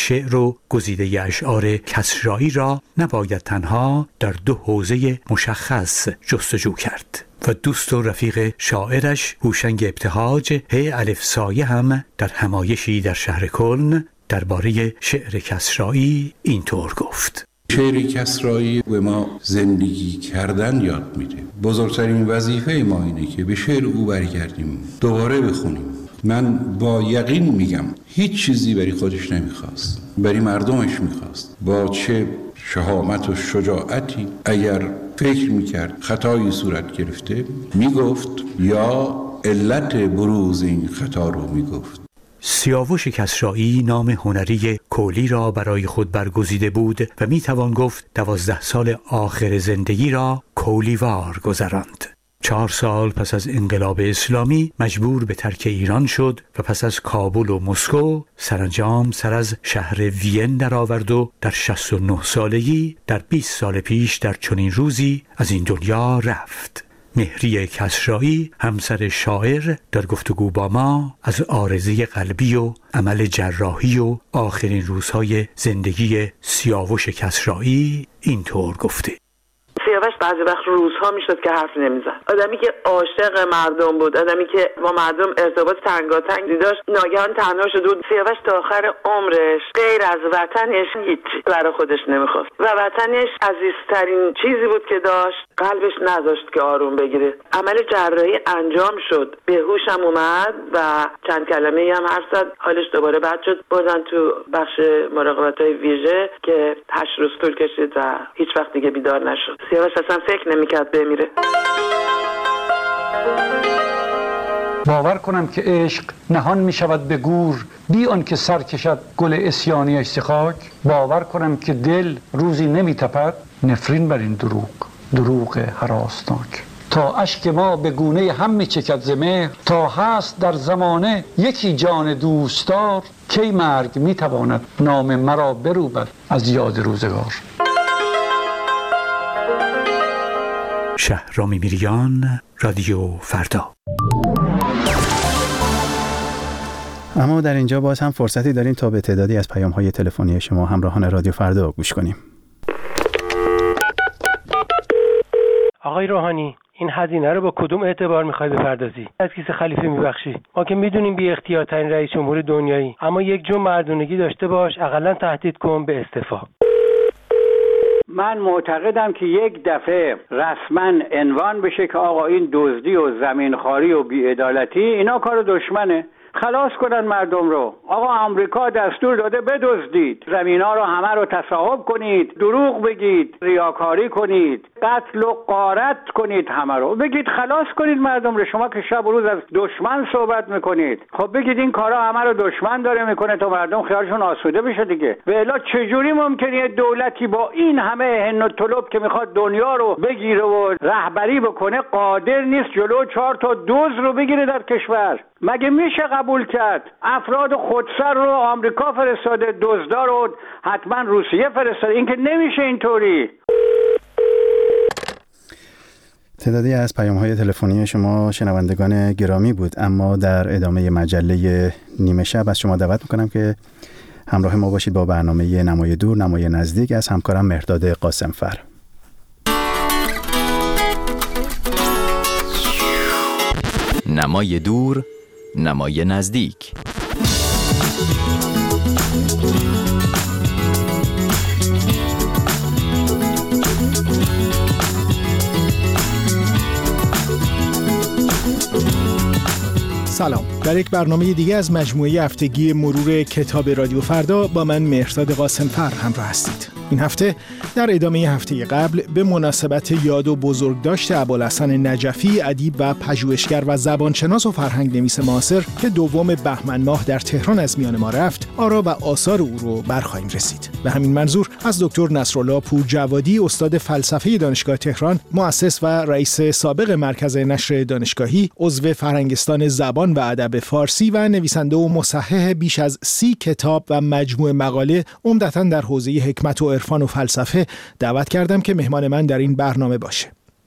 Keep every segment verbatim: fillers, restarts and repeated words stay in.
شعر و گزیده اشعار کسرایی را نباید تنها در دو حوزه مشخص جستجو کرد و دوست و رفیق شاعرش هوشنگ ابتهاج هی الف سایه هم در همایشی در شهر کلن درباره شعر کسرایی اینطور گفت: شعر کسرایی به ما زندگی کردن یاد میده. بزرگترین وظیفه ما اینه که به شعر او برگردیم، دوباره بخونیم. من با یقین میگم هیچ چیزی برای خودش نمیخواست، برای مردمش میخواست. با چه شهامت و شجاعتی اگر فکر میکرد خطایی صورت گرفته میگفت یا علت بروز این خطا رو میگفت. سیاوش کسرایی نام هنری کولی را برای خود برگزیده بود و میتوان گفت دوازده سال آخر زندگی را کولیوار گذراند. چهار سال پس از انقلاب اسلامی مجبور به ترک ایران شد و پس از کابل و مسکو سرانجام سر از شهر وین درآورد و در شصت و نه سالگی در بیست سال پیش در چنین روزی از این دنیا رفت. مهری کسرایی همسر شاعر در گفتگو با ما از عارضه قلبی و عمل جراحی و آخرین روزهای زندگی سیاوش کسرایی اینطور گفته: سیاوش بعضی وقت روزها میشد که حرف نمیزد. آدمی که عاشق مردم بود، آدمی که با مردم ارتباط تنگاتنگی داشت، ناگهان تنها شد بود. سیاوش تا آخر عمرش غیر از وطنش هیچ برای خودش نمیخواست و وطنش عزیزترین چیزی بود که داشت. قلبش نذاشت که آروم بگیره. عمل جراحی انجام شد، به هوشم اومد و چند کلمه هم حرف زد. حالش دوباره بد شد، بردن تو بخش مراقبت‌های ویژه که هشت روز طول کشید و هیچ وقت دیگه بیدار نشد. سیاوش اصلا فکر نمی‌کرد بمیره. باور کنم که عشق نهان می شود به گور بی آن که سر کشد گل عصیانی از خاک. باور کنم که دل روزی نمی تپد نفرین بر این دروغ دروغ هراسناک. تا اشک ما به گونه هم می چکد ز مهر، تا هست در زمانه یکی جان دوستدار، کی مرگ می تواند نام مرا بروبد از یاد روزگار. شهرام میریان، رادیو فردا. اما در اینجا باز هم فرصتی داریم تا به تعدادی از پیام‌های تلفنی شما همراهان رادیو فردا گوش کنیم. آقای روحانی، این هزینه رو با کدوم اعتبار میخوای بپردازی؟ از کیسه خلیفه میبخشی؟ ما که میدونیم بی اختیارترین رئیس جمهور دنیایی، اما یک جو مردونگی داشته باش، اقلا تهدید کن به استعفا. من معتقدم که یک دفعه رسما عنوان بشه که آقا این دزدی و زمینخواری و بی‌عدالتی اینا کار دشمنه، خلاص کنن مردم رو. آقا آمریکا دستور داده بدزدید، زمینا رو همه رو تصاحب کنید، دروغ بگید، ریاکاری کنید، قتل و غارت کنید، همه رو بگید خلاص کنید مردم رو. شما که شب و روز از دشمن صحبت میکنید، خب بگید این کارا همه رو دشمن داره میکنه تا مردم خیالشون آسوده بشه دیگه. و الا چجوری ممکنه یه دولتی با این همه هن و طلب که میخواد دنیا رو بگیره و رهبری بکنه قادر نیست جلو چهار تا دزد رو بگیره در کشور؟ مگه میشه قبول کرد؟ افراد خودسر رو آمریکا فرستاده، دزدا رو حتما روسیه فرستاده. این که نمیشه اینطوری. تعدادی از پیام‌های تلفنی شما شنوندگان گرامی بود، اما در ادامه مجله نیمه شب از شما دعوت میکنم که همراه ما باشید با برنامه نمای دور نمای نزدیک از همکارم مهرداد قاسمفر. نمای دور نمای نزدیک. سلام، در یک برنامه دیگه از مجموعه هفتگی مرور کتاب رادیو فردا با من مهرداد قاسمفر همراه هستید. این هفته در ادامه هفته قبل به مناسبت یاد و بزرگداشت ابوالحسن نجفی، ادیب و پژوهشگر و زبانشناس و فرهنگ نویس معاصر که دوم بهمن ماه در تهران از میان ما رفت، آرا و آثار او رو برخواهیم رسید. به همین منظور از دکتر نصرالله پورجوادی، استاد فلسفه دانشگاه تهران، مؤسس و رئیس سابق مرکز نشر دانشگاهی، عضو فرهنگستان زبان و ادب فارسی و نویسنده و مصحح بیش از سی کتاب و مجموعه مقاله عمدتاً در حوزه حکمت و عرفان و فلسفه، دعوت کردم که مهمان من در این برنامه باشه.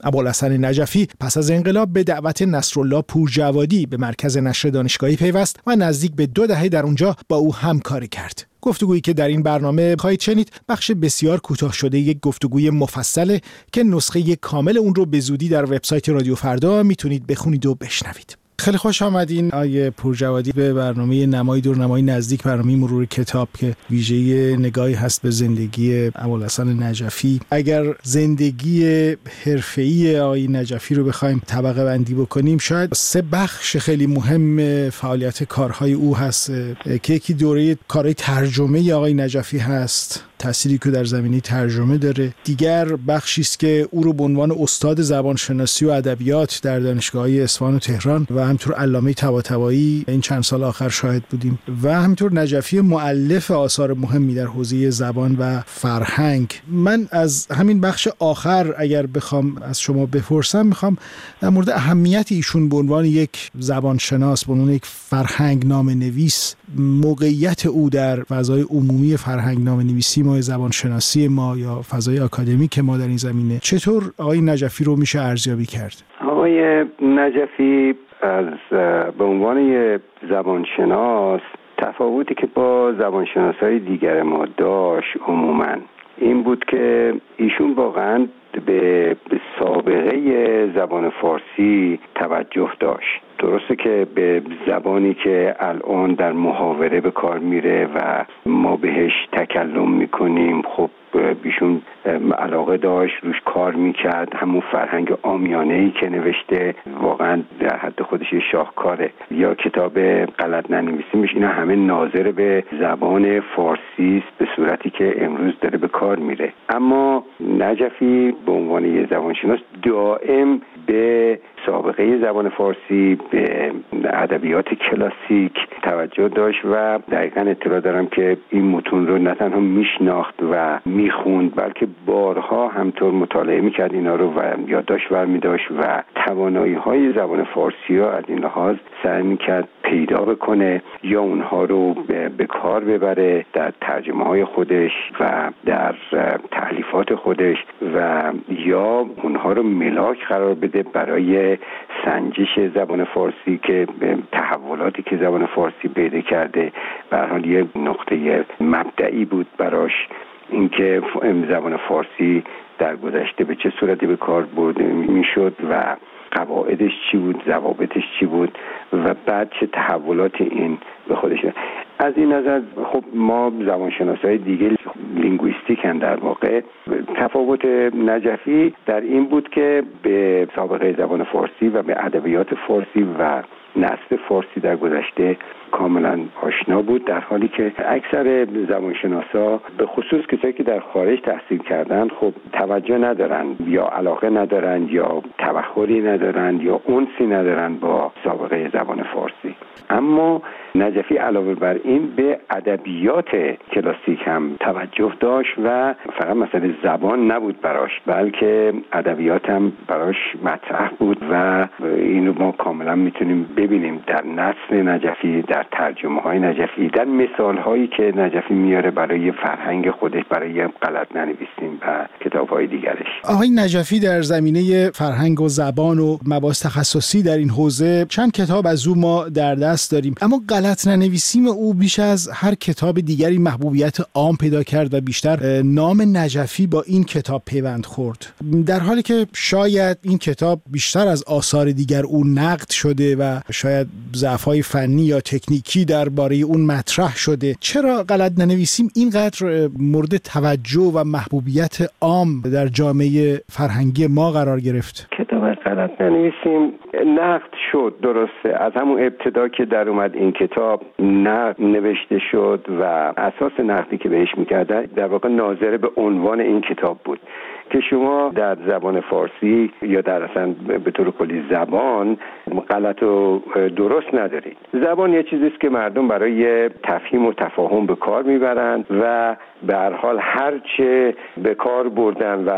ابوالحسن نجفی پس از انقلاب به دعوت نصرالله پورجوادی به مرکز نشر دانشگاهی پیوست و نزدیک به دو دهه در اونجا با او همکاری کرد. گفتگویی که در این برنامه خواهید شنید بخش بسیار کوتاه شده یک گفتگوی مفصله که نسخه کامل اون رو به زودی در وبسایت رادیو فردا میتونید بخونید و بشنوید. خیلی خوش آمدین آیه پورجوادی به برنامه نمای دور نمای نزدیک، برنامه مرور کتاب که ویژه نگاهی هست به زندگی ابوالحسن نجفی. اگر زندگی حرفه‌ای آقای نجفی رو بخوایم طبقه بندی بکنیم، شاید سه بخش خیلی مهم فعالیت کارهای او هست که یکی دوره کارهای ترجمه آقای نجفی هست، تأثیری که در زمینه ترجمه داره. دیگر بخشی است که او رو به عنوان استاد زبانشناسی و ادبیات در دانشگاه‌های اصفهان و تهران و همینطور علامه طباطبایی این چند سال آخر شاهد بودیم و همینطور نجفی مؤلف آثار مهمی در حوزه زبان و فرهنگ. من از همین بخش آخر اگر بخوام از شما بپرسم، میخوام در مورد اهمیت ایشون به عنوان یک زبانشناس، به عنوان یک فرهنگ نامه‌نویس، موقعیت او در فضای عمومی فرهنگ نامه‌نویسی ما، زبانشناسی ما یا فضای آکادمیک ما در این زمینه، چطور آقای نجفی رو میشه ارزیابی کرد؟ آقای نجفی از به عنوان یک زبانشناس تفاوتی که با زبانشناسای دیگر ما داشت عموما این بود که ایشون واقعا به سابقه زبان فارسی توجه داشت. درسته که به زبانی که الان در محاوره به کار میره و ما بهش تکلم میکنیم، خب ایشون علاقه داشت، روش کار میکرد. همون فرهنگ عامیانه‌ای که نوشته واقعا در حد خودش شاهکاره. یا کتاب غلط ننویسیمش، اینا همه ناظر به زبان فارسی است به صورتی که امروز داره به کار میره. اما نجفی به عنوان یه زبانشناس دائم به سابقه زبان فارسی، به ادبیات کلاسیک توجه داشت و دقیقاً اطلاع دارم که این متون رو نه تنها میشناخت و میخوند، بلکه بارها همطور مطالعه میکرد اینا رو و یادداشت برمی داشت و توانایی های زبان فارسی رو از این لحاظ سعی میکرد پیدا بکنه یا اونها رو به کار ببره در ترجمه های خودش و در تألیفات خودش و یا اونها رو ملاک قرار بده برای سنجش زبان فارسی که تحولاتی که زبان فارسی پیدا کرده به هر حال یه نقطه مبدئی بود براش، اینکه زبان فارسی در گذشته به چه صورتی به کار برده میشد و قواعدش چی بود، ضوابطش چی بود و بعد چه تحولات این به خودش. از این نظر خب ما زبانشناسای دیگه لینگویستیک هم در واقع تفاوت نجفی در این بود که به سابقه زبان فارسی و به ادبیات فارسی و نسل فارسی در گذشته کاملا آشنا بود، در حالی که اکثر زبانشناسا به خصوص کسایی که در خارج تحصیل کردن خب توجه ندارن یا علاقه ندارن یا تبحری ندارن یا انسی ندارن با سابقه زبان فارسی. اما نجفی علاوه بر این به ادبیات کلاسیک هم توجه داشت و فقط مسئله زبان نبود براش، بلکه ادبیات هم براش مطرح بود و اینو ما کاملا میتونیم ببینیم در نسل نجفی، در ترجمه های نجفی، در مثال هایی که نجفی میاره برای فرهنگ خودش، برای غلط ننویسیم و کتاب های دیگرش. آقای نجفی در زمینه فرهنگ و زبان و مباحث تخصصی در این حوزه چند کتاب از او ما در دست داریم، اما غلط ننویسیم او بیش از هر کتاب دیگری محبوبیت عام پیدا کرد و بیشتر نام نجفی با این کتاب پیوند خورد، در حالی که شاید این کتاب بیشتر از آثار دیگر او نقد شده و شاید ضعف‌های فنی یا تکنیکی درباره اون مطرح شده. چرا غلط ننویسیم اینقدر مورد توجه و محبوبیت عام در جامعه فرهنگی ما قرار گرفت؟ کتاب غلط ننویسیم نقد شد، درسته، از همون ابتدا که در اومد این کتاب نقد نوشته شد و اساس نقدی که بهش میکردن در واقع ناظر به عنوان این کتاب بود که شما در زبان فارسی یا در اصلا به طور کلی زبان غلط و درست ندارید. زبان یه چیزیست که مردم برای تفهیم و تفاهم به کار میبرند و به هر حال هر چه به کار بردن و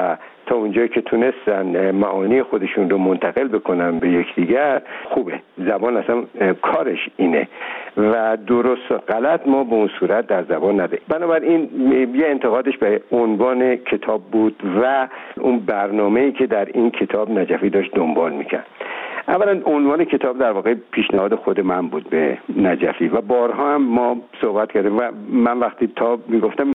تا اونجایی که تونستن معانی خودشون رو منتقل بکنن به یکدیگر خوبه. زبان اصلا کارش اینه و درست و غلط ما به اون صورت در زبان نده. بنابراین یه انتقادش به عنوان کتاب بود و اون برنامه‌ای که در این کتاب نجفی داشت دنبال میکرد. اولا عنوان کتاب در واقع پیشنهاد خود من بود به نجفی و بارها هم ما صحبت کردیم و من وقتی تا میگفتم